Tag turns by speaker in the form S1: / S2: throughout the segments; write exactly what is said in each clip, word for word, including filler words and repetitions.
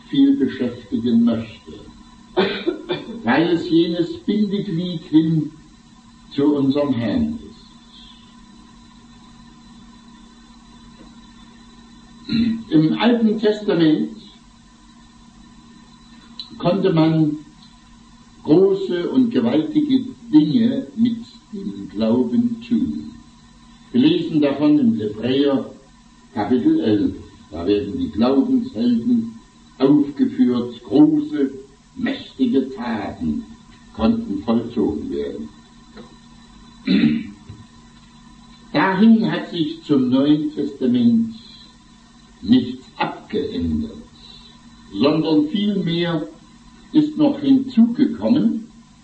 S1: viel beschäftigen möchte, weil es jenes Bindeglied hin zu unserem Herrn ist. Im Alten Testament konnte man große und gewaltige Dinge mit dem Glauben tun. Wir lesen davon im Hebräer Kapitel elf. Da werden die Glaubenshelden aufgeführt. Große, mächtige Taten konnten vollzogen werden. Dahin hat sich zum Neuen Testament nichts abgeändert, sondern vielmehr ist noch hinzugekommen,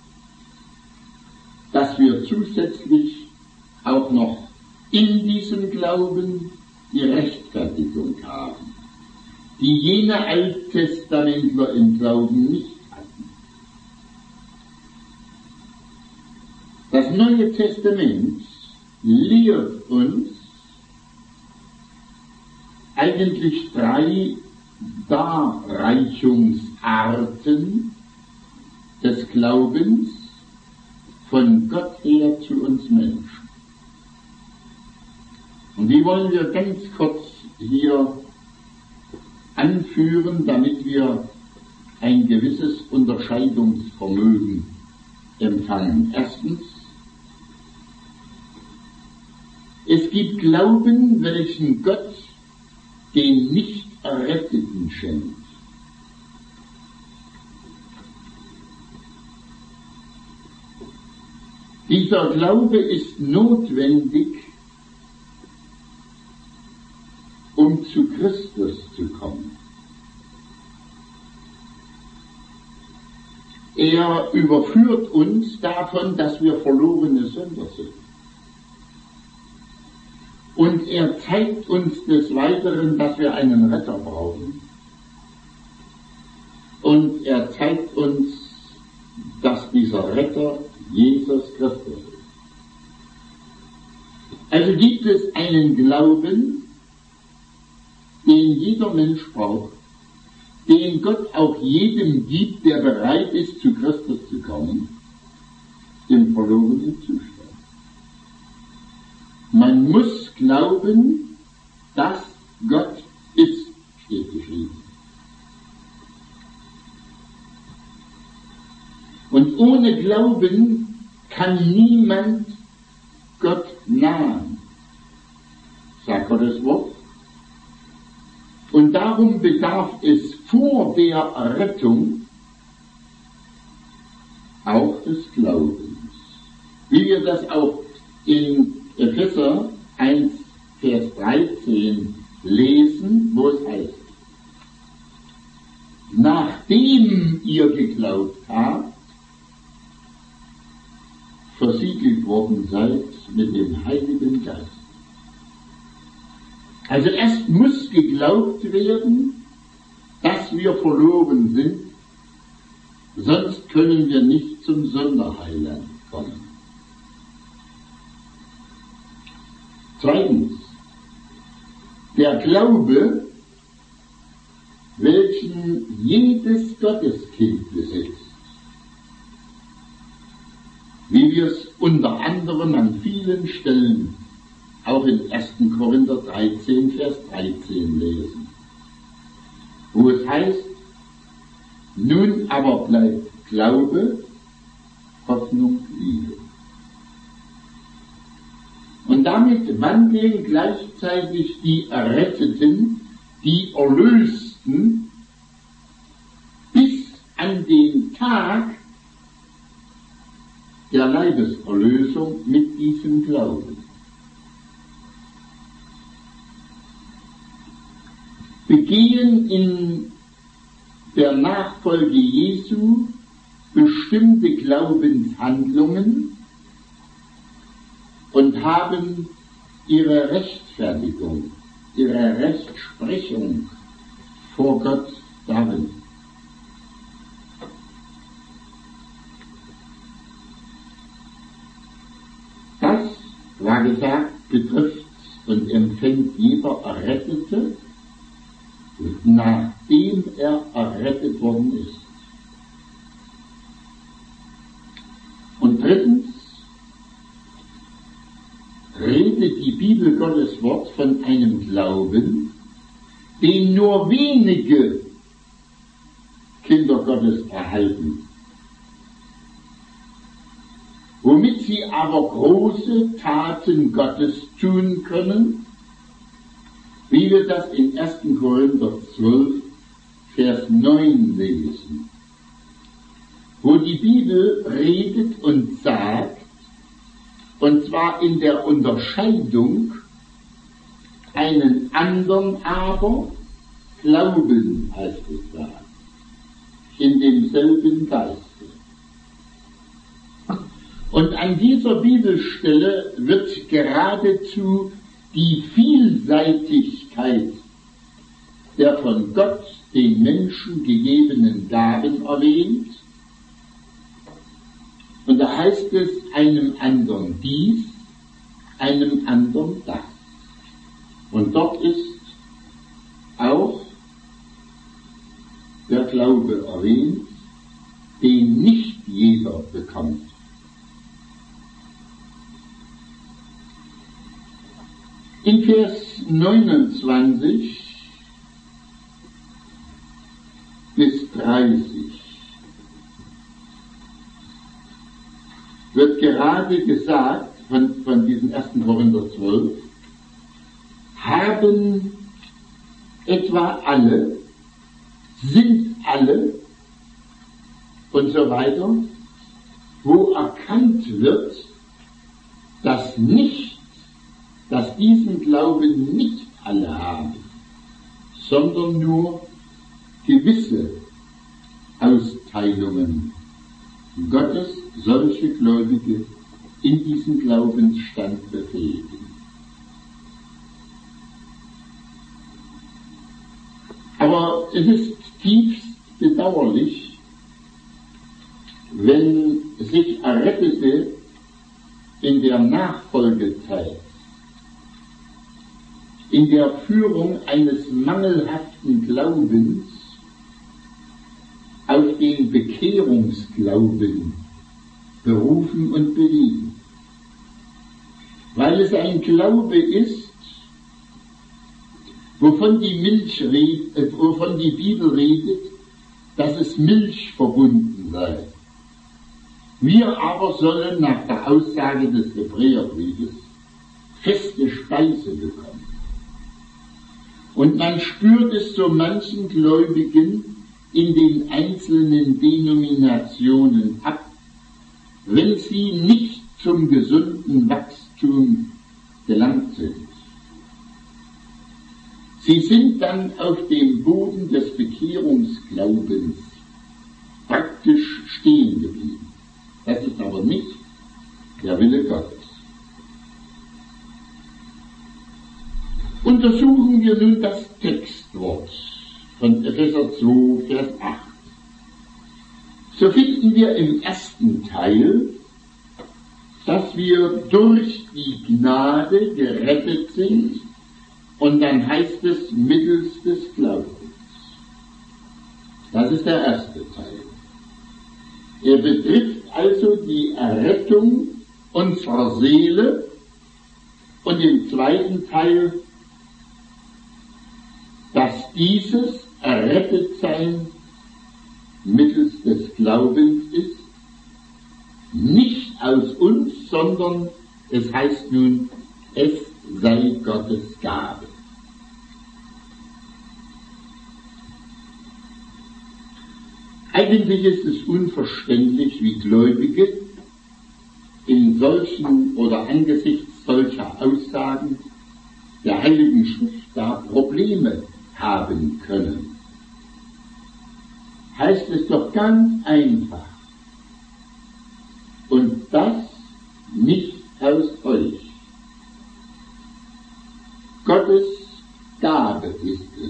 S1: dass wir zusätzlich auch noch in diesem Glauben die Rechtfertigung haben, die jene Alttestamentler im Glauben nicht hatten. Das Neue Testament lehrt uns eigentlich drei Darreichungsarten des Glaubens von Gott her zu uns Menschen. Und die wollen wir ganz kurz hier anführen, damit wir ein gewisses Unterscheidungsvermögen empfangen. Erstens, es gibt Glauben, welchen Gott den Nicht-Erretteten schenkt. Dieser Glaube ist notwendig, um zu Christus zu kommen. Er überführt uns davon, dass wir verlorene Sünder sind. Und er zeigt uns des Weiteren, dass wir einen Retter brauchen. Und er zeigt uns, dass dieser Retter Jesus Christus ist. Also gibt es einen Glauben, den jeder Mensch braucht, den Gott auch jedem gibt, der bereit ist, zu Christus zu kommen, im verlorenen Zustand. Man muss glauben, dass Gott ist, steht geschrieben. Und ohne Glauben kann niemand Gott nahen, sagt Gottes Wort. Und darum bedarf es vor der Errettung auch des Glaubens. Wie wir das auch in Epheser eins, Vers dreizehn lesen, wo es heißt: Nachdem ihr geglaubt habt, versiegelt worden seid mit dem Heiligen Geist. Also erst muss geglaubt werden, dass wir verloren sind, sonst können wir nicht zum Sonderheiland kommen. Zweitens, der Glaube, welchen jedes Gotteskind besitzt, wie wir es unter anderem an vielen Stellen auch in ersten Korinther dreizehn, Vers dreizehn lesen, wo es heißt: Nun aber bleibt Glaube, Hoffnung, Liebe. Und damit wandeln gleichzeitig die Erretteten, die Erlösten, bis an den Tag der Leibeserlösung mit diesem Glauben. Begehen in der Nachfolge Jesu bestimmte Glaubenshandlungen und haben ihre Rechtfertigung, ihre Rechtsprechung vor Gott darin. Das, war gesagt, betrifft und empfängt jeder Errettete, nachdem er errettet errettet worden ist. Und drittens redet die Bibel Gottes Wort von einem Glauben, den nur wenige Kinder Gottes erhalten, womit sie aber große Taten Gottes tun können, wie wir das in ersten Korinther zwölf, Vers neun lesen, wo die Bibel redet und sagt, und zwar in der Unterscheidung, einen anderen aber Glauben, heißt es da, in demselben Geiste. Und an dieser Bibelstelle wird geradezu die Vielseitigkeit der von Gott den Menschen gegebenen Gaben erwähnt. Und da heißt es einem anderen dies, einem anderen das. Und dort ist auch der Glaube erwähnt, den nicht jeder bekommt. In Vers neunundzwanzig bis dreißig wird gerade gesagt, von, von diesem ersten Korinther zwölf, haben etwa alle, sind alle und so weiter, wo erkannt wird, dass nicht, dass diesen Glauben nicht alle haben, sondern nur gewisse Austeilungen Gottes solche Gläubige in diesen Glaubensstand befähigen. Aber es ist tiefst bedauerlich, wenn sich Errettete in der Nachfolgezeit, in der Führung eines mangelhaften Glaubens auf den Bekehrungsglauben berufen und belieben. Weil es ein Glaube ist, wovon die, Milch redet, äh, wovon die Bibel redet, dass es Milch verbunden sei. Wir aber sollen nach der Aussage des Hebräerbriefes feste Speise bekommen. Und man spürt es so manchen Gläubigen in den einzelnen Denominationen ab, wenn sie nicht zum gesunden Wachstum gelangt sind. Sie sind dann auf dem Boden des Bekehrungsglaubens praktisch stehen geblieben. Das ist aber nicht der Wille Gottes. Untersuchen wir nun das Textwort von Epheser zwei, Vers acht. So finden wir im ersten Teil, dass wir durch die Gnade gerettet sind, und dann heißt es mittels des Glaubens. Das ist der erste Teil. Er betrifft also die Errettung unserer Seele, und im zweiten Teil, dass dieses Errettetsein mittels des Glaubens ist, nicht aus uns, sondern es heißt nun, es sei Gottes Gabe. Eigentlich ist es unverständlich, wie Gläubige in solchen oder angesichts solcher Aussagen der Heiligen Schrift da Probleme haben können. Heißt es doch ganz einfach, und das nicht aus euch. Gottes Gabe ist es.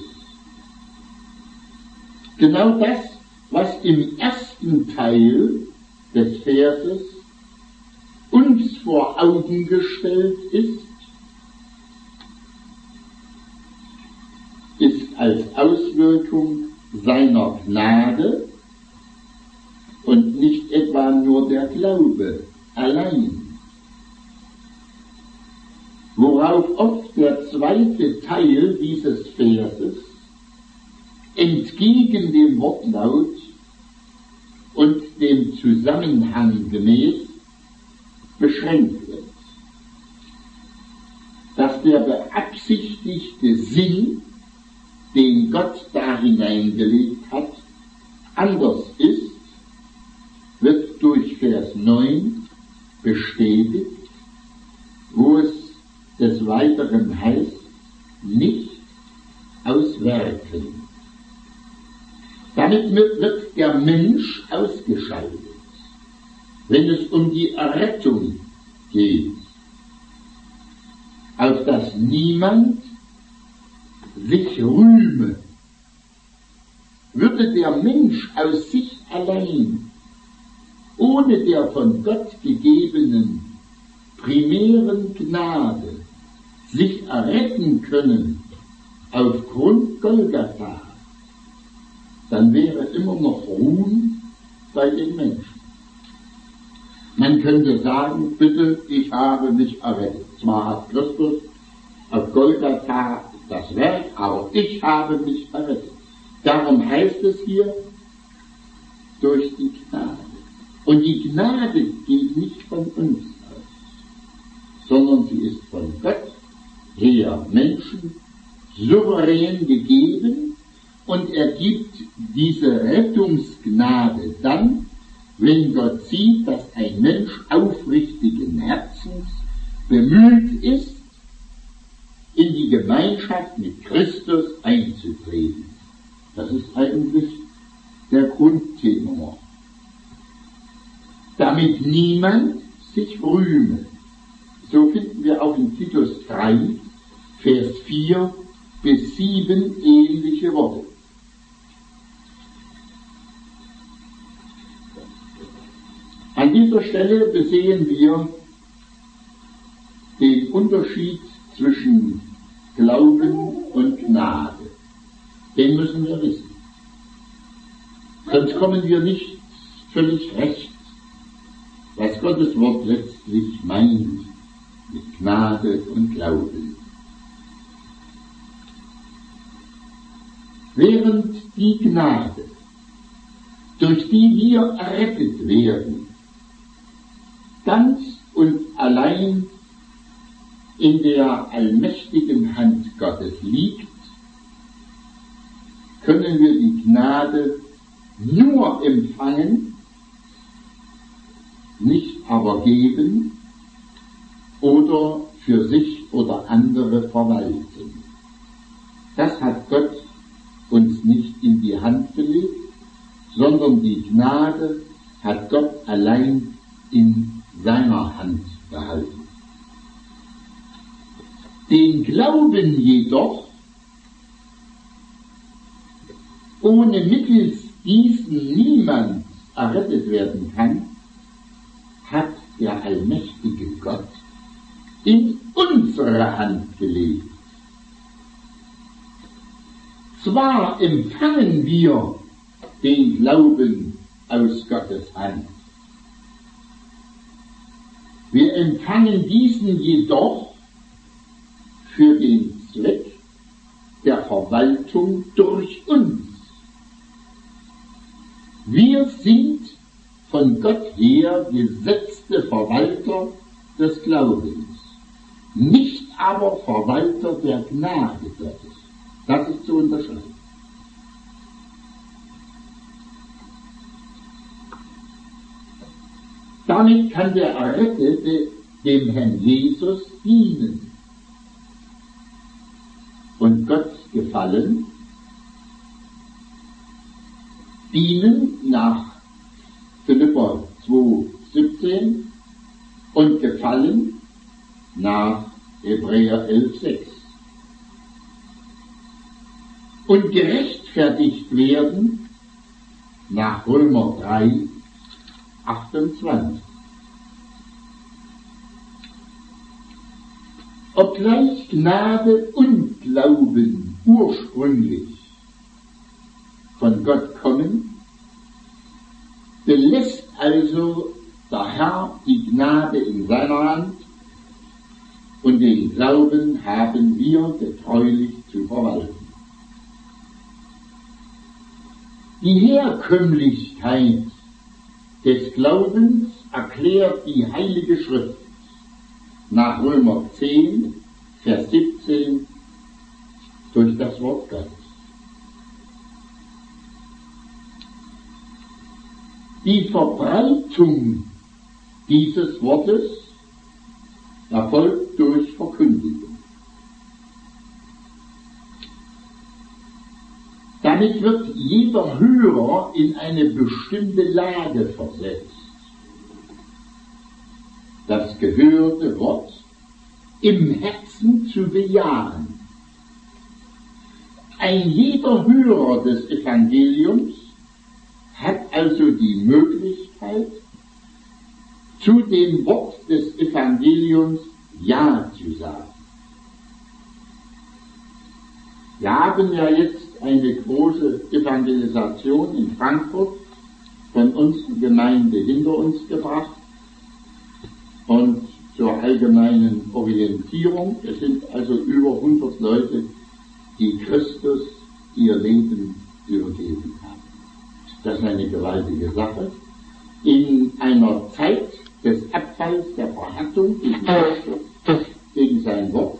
S1: Genau das, was im ersten Teil des Verses uns vor Augen gestellt ist, ist als Auswirkung seiner Gnade und nicht etwa nur der Glaube allein. Worauf oft der zweite Teil dieses Verses entgegen dem Wortlaut und dem Zusammenhang gemäß beschränkt wird. Dass der beabsichtigte Sinn, den Gott da hineingelegt hat, anders ist, wird durch Vers neun bestätigt, wo es des Weiteren heißt, nicht aus Werken. Damit wird der Mensch ausgeschaltet, wenn es um die Errettung geht, auf dass niemand sich rühme. Würde der Mensch aus sich allein, ohne der von Gott gegebenen primären Gnade, sich erretten können aufgrund Golgatha, dann wäre immer noch Ruhm bei den Menschen. Man könnte sagen, bitte, ich habe mich errettet. Zwar hat Christus auf Golgatha das Werk, aber ich habe mich errettet. Darum heißt es hier, durch die Gnade. Und die Gnade geht nicht von uns aus, sondern sie ist von Gott her Menschen souverän gegeben, und er gibt diese Rettungsgnade dann, wenn Gott sieht, dass ein Mensch aufrichtigen Herzens bemüht ist, in die Gemeinschaft mit Christus einzutreten. Das ist eigentlich der Grundtenor. Damit niemand sich rühme. So finden wir auch in Titus drei, Vers vier bis sieben ähnliche Worte. An dieser Stelle besehen wir den Unterschied zwischen Glauben und Gnade. Den müssen wir wissen. Sonst kommen wir nicht völlig recht, was Gottes Wort letztlich meint mit Gnade und Glauben. Während die Gnade, durch die wir errettet werden, ganz und allein in der allmächtigen Hand Gottes liegt, können wir die Gnade nur empfangen, nicht aber geben oder für sich oder andere verwalten. Das hat Gott uns nicht in die Hand gelegt, sondern die Gnade hat Gott allein in seiner Hand behalten. Den Glauben jedoch, ohne mittels diesen niemand errettet werden kann, hat der allmächtige Gott in unsere Hand gelegt. Zwar empfangen wir den Glauben aus Gottes Hand, wir empfangen diesen jedoch für den Zweck der Verwaltung durch uns. Wir sind von Gott her gesetzte Verwalter des Glaubens, nicht aber Verwalter der Gnade Gottes. Das ist zu unterscheiden. Damit kann der Errettete dem Herrn Jesus dienen und Gott gefallen, dienen nach Philipper zwei, siebzehn und gefallen nach Hebräer elf, sechs. Und gerechtfertigt werden nach Römer drei, achtundzwanzig. Obgleich Gnade und Glauben ursprünglich von Gott kommen, belässt also der Herr die Gnade in seiner Hand und den Glauben haben wir getreulich zu verwalten. Die Herkömmlichkeit des Glaubens erklärt die Heilige Schrift nach Römer zehn, Vers siebzehn durch das Wort Gottes. Die Verbreitung dieses Wortes erfolgt durch Verkündigung. Damit wird jeder Hörer in eine bestimmte Lage versetzt. Das gehörte Wort im Herzen zu bejahen. Ein jeder Hörer des Evangeliums hat also die Möglichkeit, zu dem Wort des Evangeliums Ja zu sagen. Wir haben ja jetzt eine große Evangelisation in Frankfurt von unserer Gemeinde hinter uns gebracht und zur allgemeinen Orientierung. Es sind also über hundert Leute, die Christus ihr Leben übergeben haben. Das ist eine gewaltige Sache. In einer Zeit des Abfalls, der Verhärtung gegen Christus, gegen sein Wort.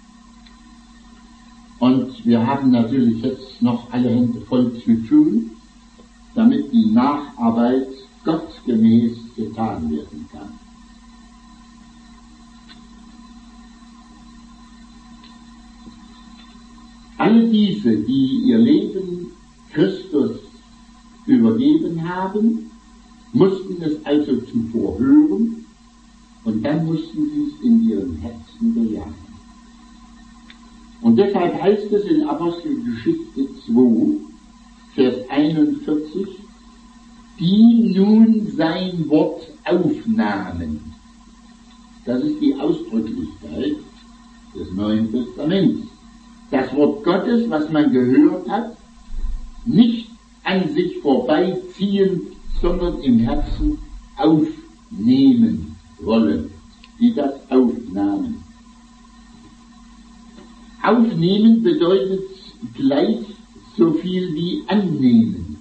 S1: Und wir haben natürlich jetzt noch alle Hände voll zu tun, damit die Nacharbeit gottgemäß getan werden kann. Alle diese, die ihr Leben Christus übergeben haben, mussten es also zuvor hören und dann mussten sie es in ihrem Herzen bejahen. Und deshalb heißt es in Apostelgeschichte zwei, Vers einundvierzig, die nun sein Wort aufnahmen. Das ist die Ausdrücklichkeit des Neuen Testaments. Das Wort Gottes, was man gehört hat, nicht an sich vorbeiziehen, sondern im Herzen aufnehmen wollen, die das aufnahmen. Aufnehmen bedeutet gleich so viel wie annehmen.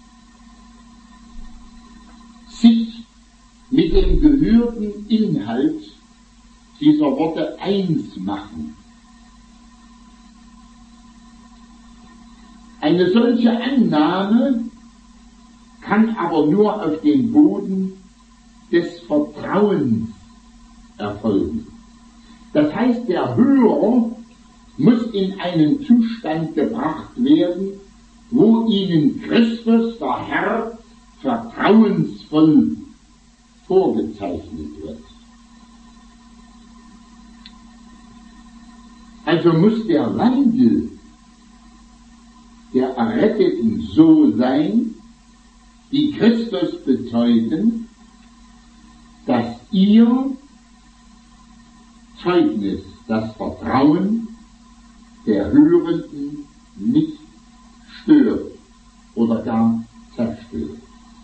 S1: Sich mit dem gehörten Inhalt dieser Worte eins machen. Eine solche Annahme kann aber nur auf dem Boden des Vertrauens erfolgen. Das heißt, der Hörer muss in einen Zustand gebracht werden, wo ihnen Christus, der Herr, vertrauensvoll vorgezeichnet wird. Also muss der Wandel der Erretteten so sein, die Christus bezeugen, dass ihr Zeugnis das Vertrauen der Hörenden nicht stört oder gar zerstört.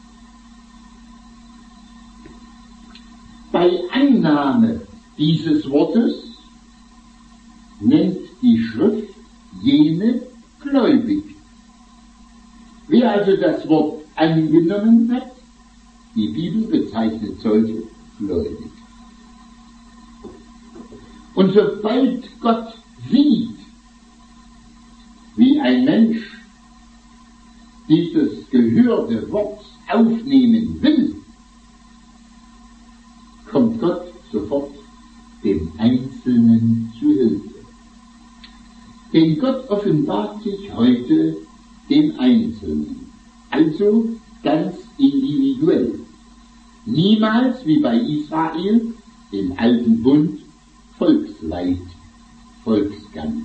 S1: Bei Annahme dieses Wortes nennt die Schrift jene gläubig. Wer also das Wort angenommen hat, die Bibel bezeichnet solche gläubig. Und sobald Gott sieht, wie ein Mensch dieses gehörte Wort aufnehmen will, kommt Gott sofort dem Einzelnen zu Hilfe. Denn Gott offenbart sich heute dem Einzelnen, also ganz individuell. Niemals wie bei Israel im alten Bund Volksleid, Volksgans.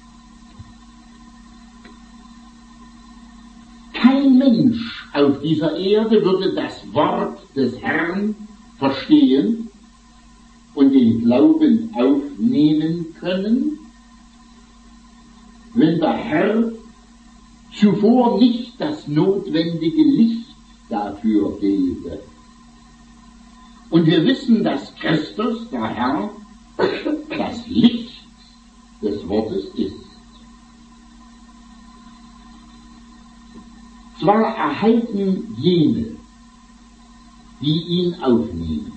S1: Kein Mensch auf dieser Erde würde das Wort des Herrn verstehen und den Glauben aufnehmen können, wenn der Herr zuvor nicht das notwendige Licht dafür gebe. Und wir wissen, dass Christus, der Herr, das Licht des Wortes ist. Zwar erhalten jene, die ihn aufnehmen,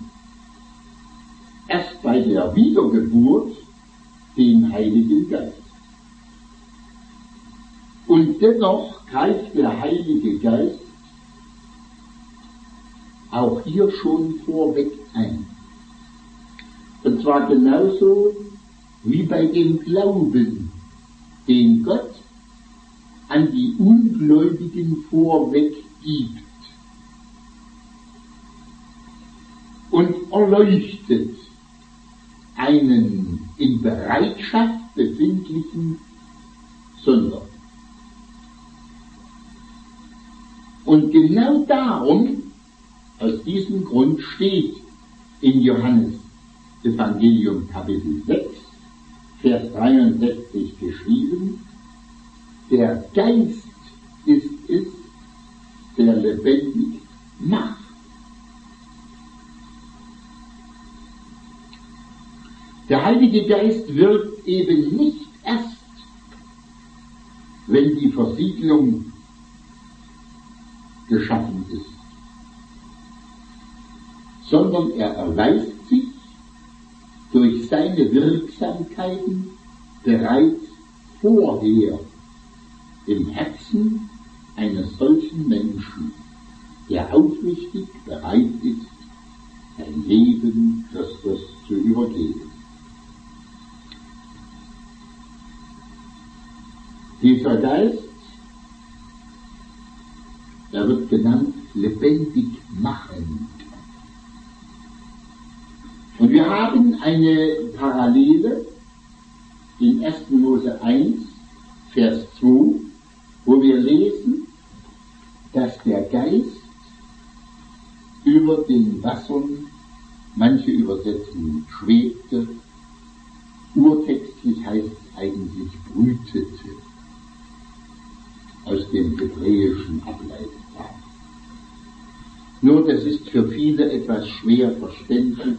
S1: erst bei der Wiedergeburt den Heiligen Geist. Und dennoch greift der Heilige Geist auch hier schon vorweg ein. Und zwar genauso wie bei dem Glauben, den Gott an die Ungläubigen vorweg gibt und erleuchtet einen in Bereitschaft befindlichen Sünder. Und genau darum, aus diesem Grund steht in Johannes Evangelium Kapitel sechs, Vers dreiundsechzig geschrieben, der Geist ist es, der lebendig macht. Der Heilige Geist wirkt eben nicht erst, wenn die Versiegelung geschaffen ist, sondern er erweist sich durch seine Wirksamkeiten bereits vorher im Herzen eines solchen Menschen, der aufrichtig bereit ist, sein Leben Christus zu übergeben. Dieser Geist, er wird genannt lebendig machend. Und wir haben eine Parallele in ersten Mose eins, Vers zwei, wo wir lesen, dass der Geist über den Wassern, manche übersetzen schwebte, urtextlich heißt es eigentlich brütete, aus dem Hebräischen ableitbar. Nur das ist für viele etwas schwer verständlich.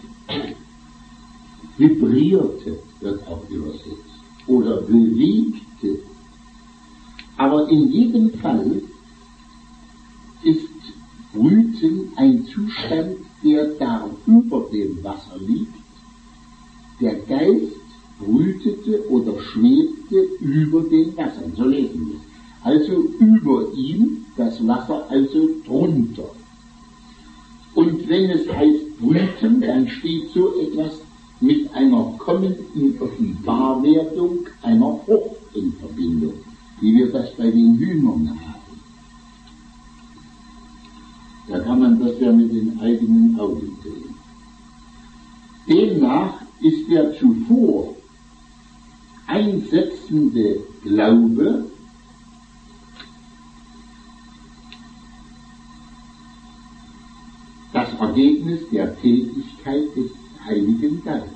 S1: Vibrierte wird auch übersetzt oder bewegte. Aber in jedem Fall ist Brüten ein Zustand, der da über dem Wasser liegt. Der Geist brütete oder schwebte über den Wassern, so lesen wir. Also über ihm, das Wasser also drunter. Und wenn es heißt brüten, dann steht so etwas mit einer kommenden Offenbarwerdung einer Frucht in Verbindung, wie wir das bei den Hühnern haben. Da kann man das ja mit den eigenen Augen sehen. Demnach ist der zuvor einsetzende Glaube das Ergebnis der Tätigkeit des Heiligen Geistes.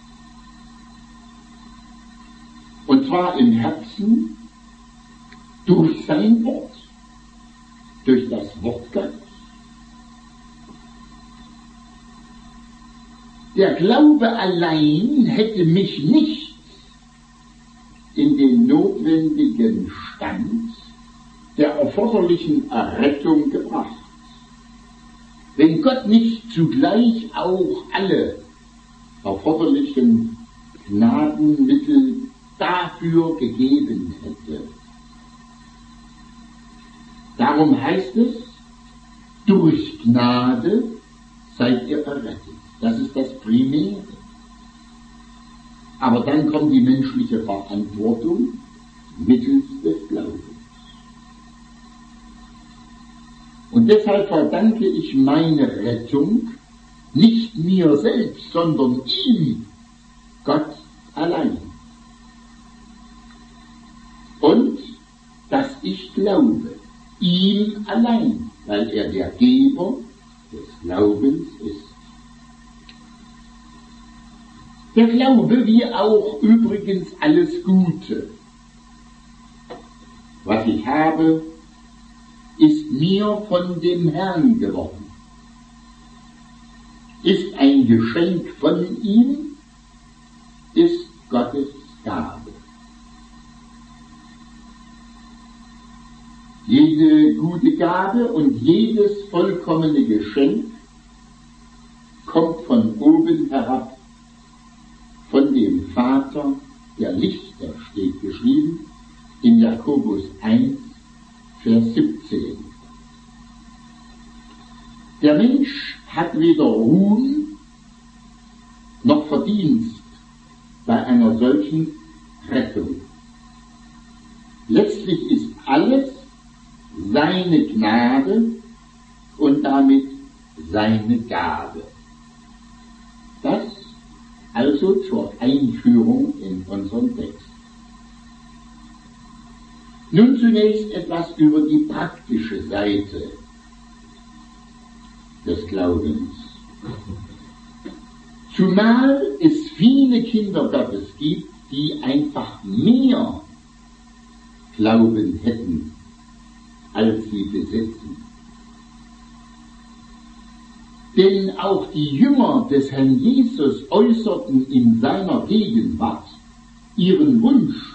S1: Und zwar im Herzen durch sein Wort, durch das Wort Gottes. Der Glaube allein hätte mich nicht in den notwendigen Stand der erforderlichen Errettung gebracht. Wenn Gott nicht zugleich auch alle erforderlichen Gnadenmittel dafür gegeben hätte. Darum heißt es, durch Gnade seid ihr errettet. Das ist das Primäre. Aber dann kommt die menschliche Verantwortung mittels des Glaubens. Und deshalb verdanke ich meine Rettung nicht mir selbst, sondern ihm, Gott allein. Und dass ich glaube, ihm allein, weil er der Geber des Glaubens ist. Der Glaube wie auch übrigens alles Gute, was ich habe, ist mir von dem Herrn geworden, ist ein Geschenk von ihm, ist Gottes Gabe. Jede gute Gabe und jedes vollkommene Geschenk kommt von oben herab, von dem Vater der Lichter, steht geschrieben in Jakobus eins, Vers siebzehn. Der Mensch hat weder Ruhm noch Verdienst bei einer solchen Rettung. Letztlich ist alles seine Gnade und damit seine Gabe. Das also zur Einführung in unseren Text. Nun zunächst etwas über die praktische Seite des Glaubens. Zumal es viele Kinder Gottes gibt, die einfach mehr Glauben hätten, als sie besitzen. Denn auch die Jünger des Herrn Jesus äußerten in seiner Gegenwart ihren Wunsch,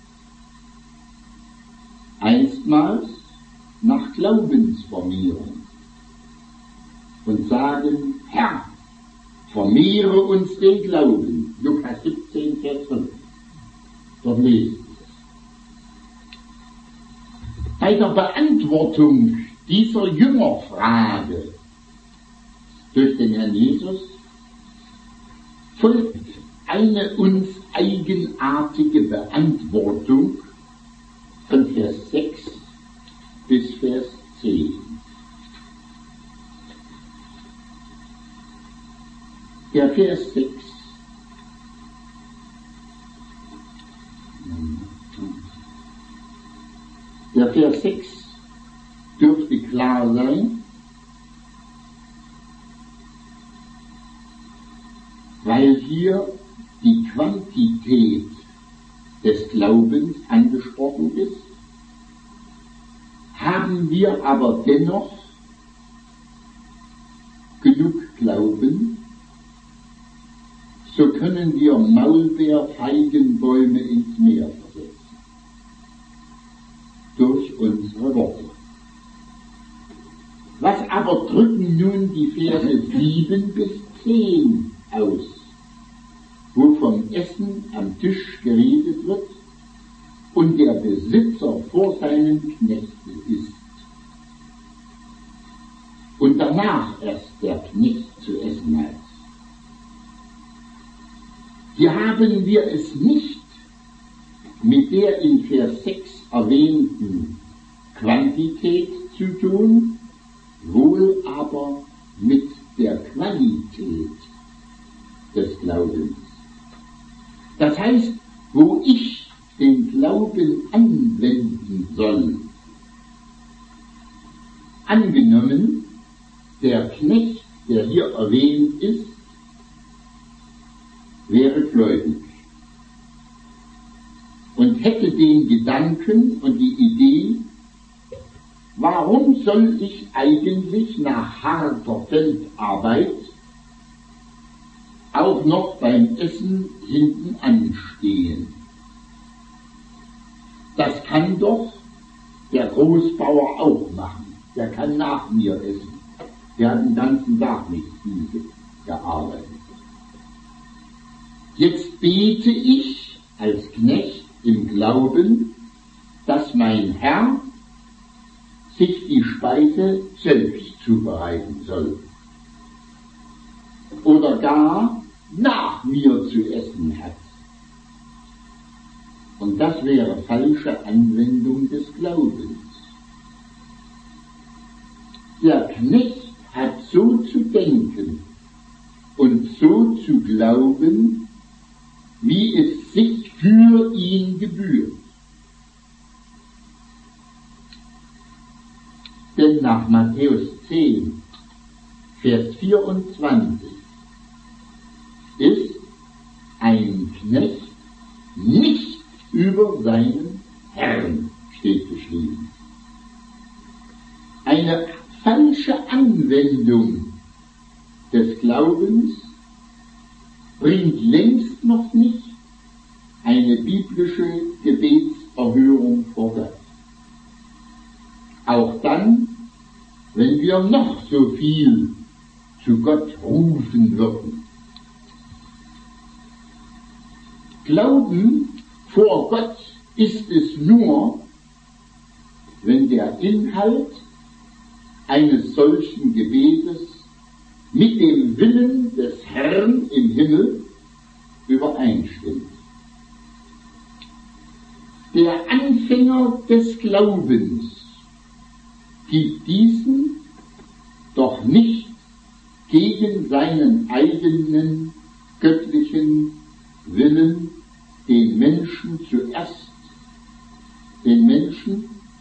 S1: einstmals nach Glaubensvermehrung, und sagen: Herr, vermehre uns den Glauben. Lukas siebzehn, Vers fünf. Dort lesen wir es. Bei der Beantwortung dieser Jüngerfrage durch den Herrn Jesus folgt eine uns eigenartige Beantwortung von Vers sechs bis Vers zehn. Der Vers sechs Der Vers sechs dürfte klar sein, weil hier die Quantität des Glaubens angesprochen ist, haben wir aber dennoch genug Glauben, so können wir Maulbeerfeigenbäume ins Meer versetzen. Durch unsere Worte. Was aber drücken nun die Verse sieben bis zehn aus, wo vom Essen am Tisch geredet wird und der Besitzer vor seinen Knechten ist und danach erst der Knecht zu essen hat? Hier haben wir es nicht mit der in Vers sechs erwähnten Quantität zu tun, wohl aber mit der Qualität des Glaubens. Das heißt, wo ich den Glauben anwenden soll. Angenommen, der Knecht, der hier erwähnt ist, wäre gläubig und hätte den Gedanken und die Idee, warum soll ich eigentlich nach harter Feldarbeit auch noch beim Essen hinten anstehen? Das kann doch der Großbauer auch machen. Der kann nach mir essen. Der hat den ganzen Tag nicht viel gearbeitet. Jetzt bete ich als Knecht im Glauben, dass mein Herr sich die Speise selbst zubereiten soll oder gar nach mir zu essen hat. Und das wäre falsche Anwendung des Glaubens. Der Knecht hat so zu denken und so zu glauben, wie es sich für ihn gebührt. Denn nach Matthäus zehn, Vers vierundzwanzig ist ein Knecht nicht über seinen Herrn, steht geschrieben. Eine falsche Anwendung des Glaubens bringt längst noch nicht eine biblische Gebetserhörung vor Gott. Auch dann, wenn wir noch so viel zu Gott rufen würden. Glauben vor Gott ist es nur, wenn der Inhalt eines solchen Gebetes mit dem Willen des Herrn im Himmel übereinstimmt. Der Anfänger des Glaubens gibt diesen doch nicht gegen seinen eigenen göttlichen Willen den Menschen zuerst, den Menschen,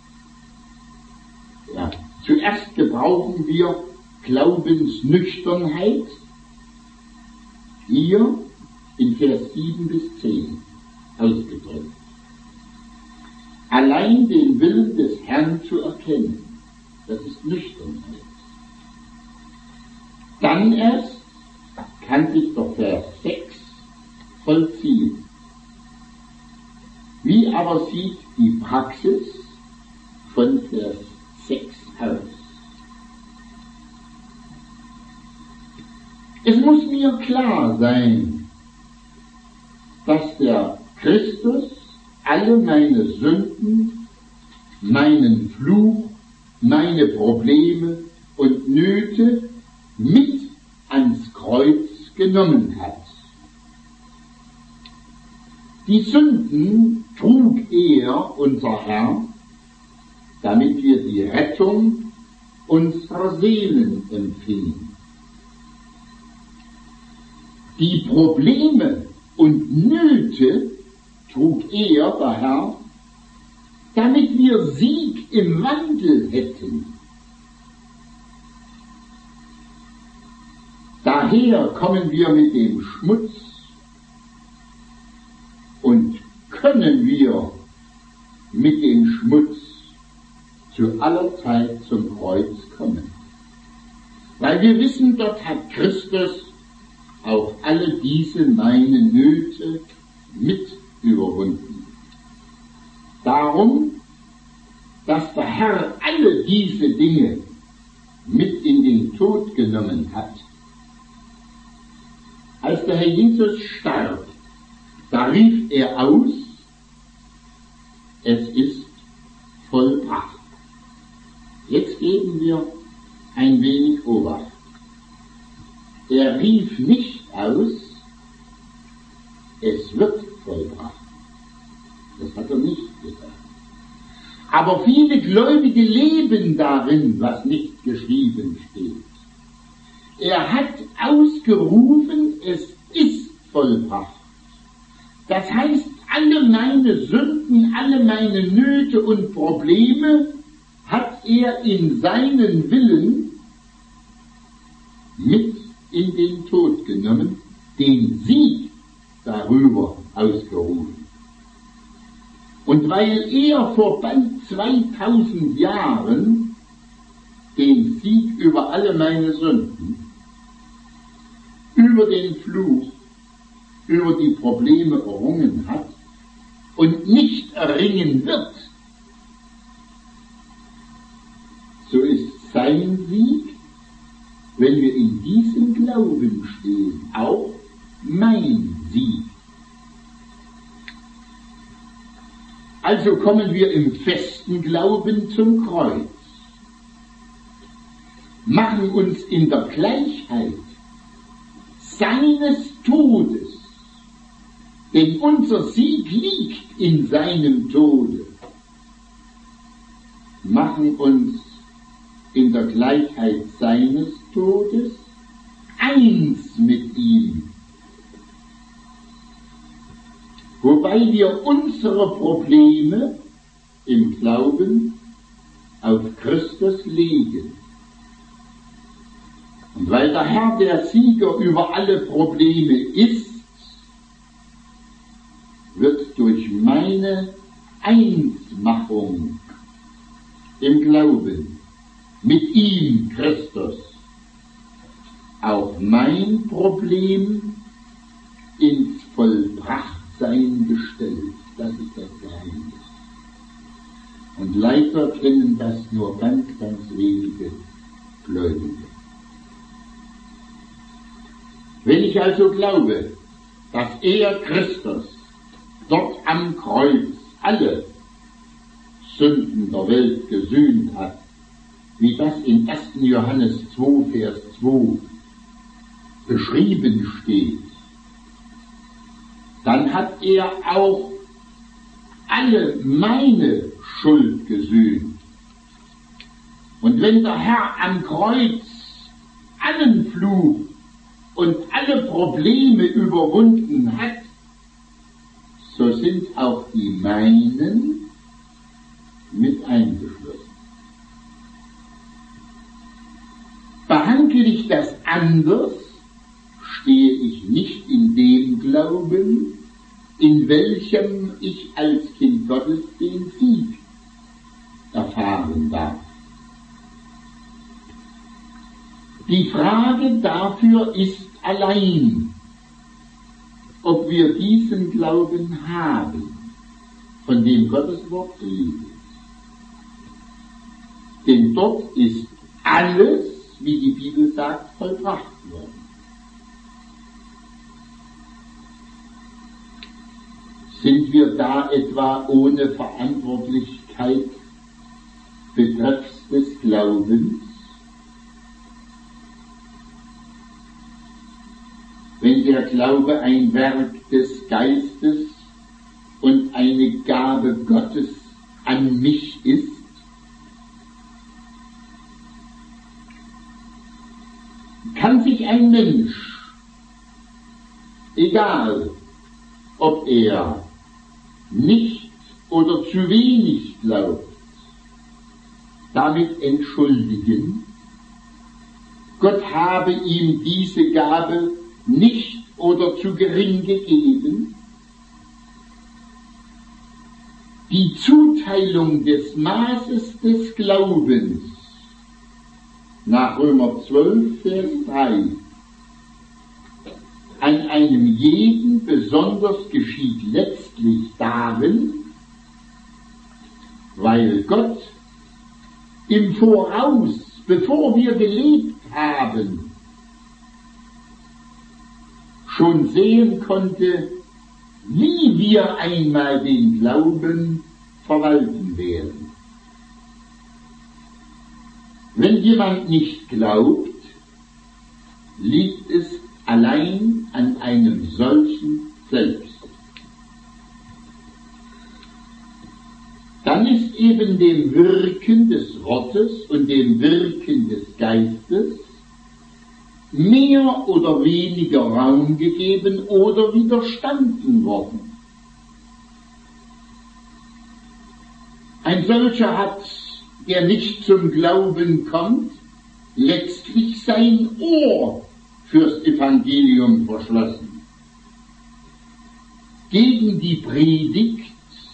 S1: ja, zuerst gebrauchen wir Glaubensnüchternheit, hier in Vers sieben bis zehn ausgedrückt. Allein den Willen des Herrn zu erkennen, das ist Nüchternheit. Dann erst kann sich der Vers sechs vollziehen. Wie aber sieht die Praxis von Vers sechs aus? Es muss mir klar sein, dass der Christus alle meine Sünden, meinen Fluch, meine Probleme und Nöte mit ans Kreuz genommen hat. Die Sünden trug er, unser Herr, damit wir die Rettung unserer Seelen empfingen. Die Probleme und Nöte trug er, der Herr, damit wir Sieg im Wandel hätten. Daher kommen wir mit dem Schmutz und können wir mit dem Schmutz zu aller Zeit zum Kreuz kommen. Weil wir wissen, dort hat Christus auch alle diese meine Nöte mit überwunden. Darum, dass der Herr alle diese Dinge mit in den Tod genommen hat. Als der Herr Jesus starb, da rief er aus, es ist vollbracht. Jetzt geben wir ein wenig Obacht. Er rief nicht aus, es wird vollbracht. Das hat er nicht gesagt. Aber viele Gläubige leben darin, was nicht geschrieben steht. Er hat ausgerufen, es ist vollbracht. Das heißt, alle meine Sünden, alle meine Nöte und Probleme hat er in seinen Willen mit in den Tod genommen, den Sieg darüber ausgerufen. Und weil er vor bald zweitausend Jahren den Sieg über alle meine Sünden, über den Fluch, über die Probleme errungen hat und nicht erringen wird, so ist sein Sieg, wenn wir in diesem Glauben stehen, auch mein Sieg. Also kommen wir im festen Glauben zum Kreuz, machen uns in der Gleichheit seines Todes, denn unser Sieg liegt in seinem Tode, machen uns in der Gleichheit seines Todes eins mit ihm, wobei wir unsere Probleme im Glauben auf Christus legen. Und weil der Herr der Sieger über alle Probleme ist, wird durch meine Einsmachung im Glauben mit ihm, Christus, auch mein Problem ins Vollbrachtsein gestellt. Das ist das Geheimnis. Und leider kennen das nur ganz, ganz wenige Gläubige. Wenn ich also glaube, dass er, Christus, dort am Kreuz alle Sünden der Welt gesühnt hat, wie das in ersten Johannes zwei, Vers zwei beschrieben steht, dann hat er auch alle meine Schuld gesühnt. Und wenn der Herr am Kreuz allen Fluch und alle Probleme überwunden hat, so sind auch die meinen mit eingeschlossen. Behandle ich das anders, stehe ich nicht in dem Glauben, in welchem ich als Kind Gottes den Sieg erfahren darf. Die Frage dafür ist allein, ob wir diesen Glauben haben, von dem Gottes Wort redet. Denn dort ist alles, wie die Bibel sagt, vollbracht worden. Sind wir da etwa ohne Verantwortlichkeit betreffs des Glaubens? Wenn der Glaube ein Werk des Geistes und eine Gabe Gottes an mich ist, kann sich ein Mensch, egal ob er nicht oder zu wenig glaubt, damit entschuldigen, Gott habe ihm diese Gabe nicht oder zu gering gegeben. Die Zuteilung des Maßes des Glaubens nach Römer zwölf, Vers drei an einem jeden besonders geschieht letztlich darin, weil Gott im Voraus, bevor wir gelebt haben, schon sehen konnte, wie wir einmal den Glauben verwalten werden. Wenn jemand nicht glaubt, liegt es allein an einem solchen selbst. Dann ist eben dem Wirken des Wortes und dem Wirken des Geistes mehr oder weniger Raum gegeben oder widerstanden worden. Ein solcher hat, der nicht zum Glauben kommt, letztlich sein Ohr fürs Evangelium verschlossen, gegen die Predigt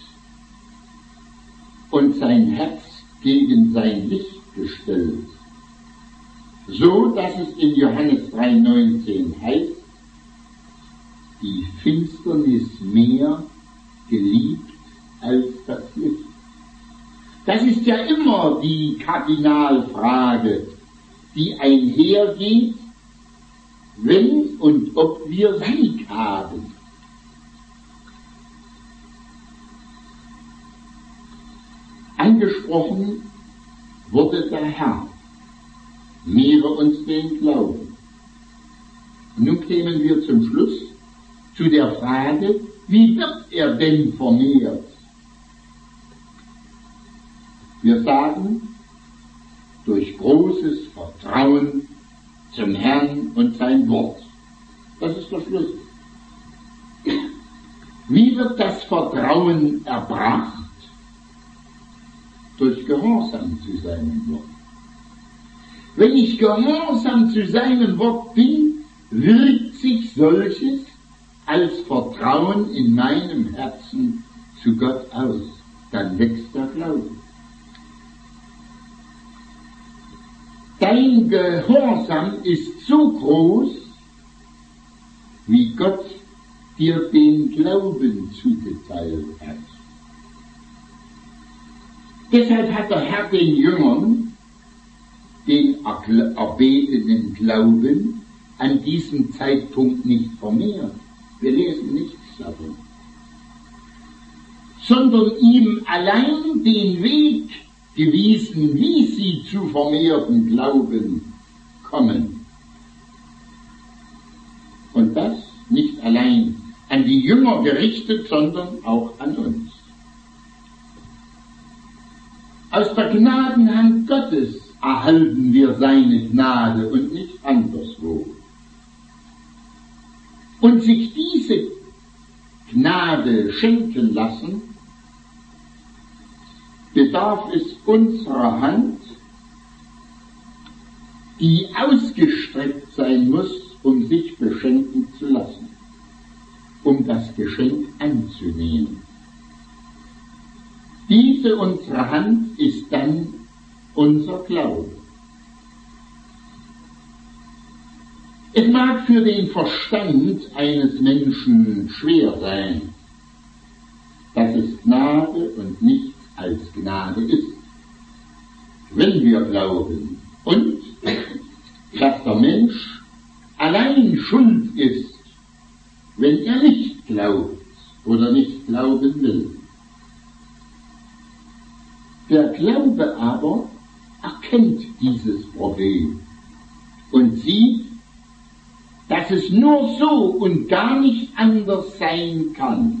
S1: und sein Herz gegen sein Licht gestellt, so dass es in Johannes drei neunzehn heißt, die Finsternis mehr geliebt als das Licht. Das ist ja immer die Kardinalfrage, die einhergeht, wenn und ob wir Sieg haben. Angesprochen wurde der Herr, mehre uns den Glauben. Und nun kämen wir zum Schluss zu der Frage, wie wird er denn vermehrt? Wir sagen, durch großes Vertrauen zum Herrn und sein Wort. Das ist der Schlüssel. Wie wird das Vertrauen erbracht? Durch Gehorsam zu seinem Wort. Wenn ich gehorsam zu seinem Wort bin, wirkt sich solches als Vertrauen in meinem Herzen zu Gott aus. Dann wächst der Glaube. dein Gehorsam ist so groß, wie Gott dir den Glauben zugeteilt hat. Deshalb hat der Herr den Jüngern den erbetenen Glauben an diesem Zeitpunkt nicht vermehrt. Wir lesen nichts davon. Sondern ihm allein den Weg gewiesen, wie sie zu vermehrtem Glauben kommen. Und das nicht allein an die Jünger gerichtet, sondern auch an uns. Aus der Gnadenhand Gottes erhalten wir seine Gnade und nicht anderswo. Und sich diese Gnade schenken lassen, bedarf es unserer Hand, die ausgestreckt sein muss, um sich beschenken zu lassen, um das Geschenk anzunehmen. Diese unsere Hand ist dann unser Glaube. Es mag für den Verstand eines Menschen schwer sein, dass es Gnade und nichts als Gnade ist, wenn wir glauben, und dass der Mensch allein schuld ist, wenn er nicht glaubt oder nicht glauben will. Der Glaube aber erkennt dieses Problem und sieht, dass es nur so und gar nicht anders sein kann.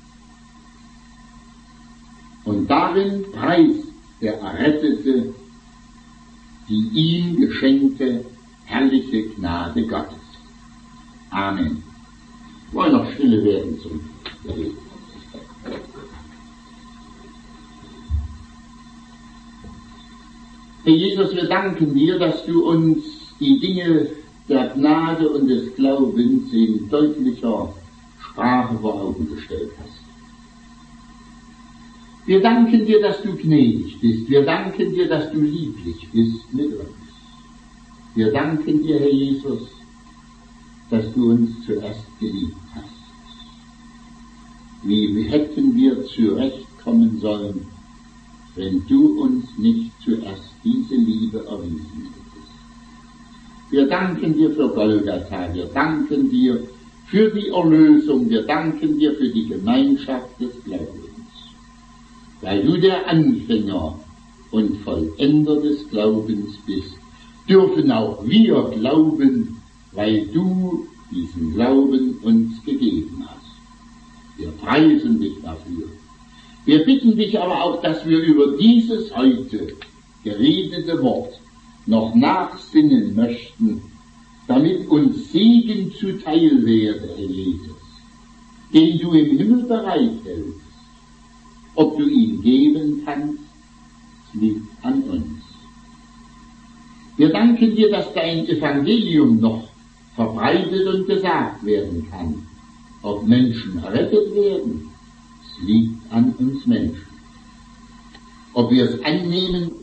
S1: Und darin preist der Errettete die ihm geschenkte herrliche Gnade Gottes. Amen. Wir wollen noch stille werden zum Gebet. Herr Jesus, wir danken dir, dass du uns die Dinge der Gnade und des Glaubens in deutlicher Sprache vor Augen gestellt hast. Wir danken dir, dass du gnädig bist. Wir danken dir, dass du lieblich bist mit uns. Wir danken dir, Herr Jesus, dass du uns zuerst geliebt hast. Wie hätten wir zurechtkommen sollen, wenn du uns nicht zuerst diese Liebe erwiesen hättest? Wir danken dir für Golgatha, wir danken dir für die Erlösung, wir danken dir für die Gemeinschaft des Glaubens. Weil du der Anfänger und Vollender des Glaubens bist, dürfen auch wir glauben, weil du diesen Glauben uns gegeben hast. Wir preisen dich dafür. Wir bitten dich aber auch, dass wir über dieses heute geredete Wort noch nachsinnen möchten, damit uns Segen zuteil werde, Herr Jesus, den du im Himmel bereithältst. Ob du ihn geben kannst, liegt an uns. Wir danken dir, dass dein Evangelium noch verbreitet und gesagt werden kann. Ob Menschen errettet werden, es liegt an uns Menschen. Ob wir es annehmen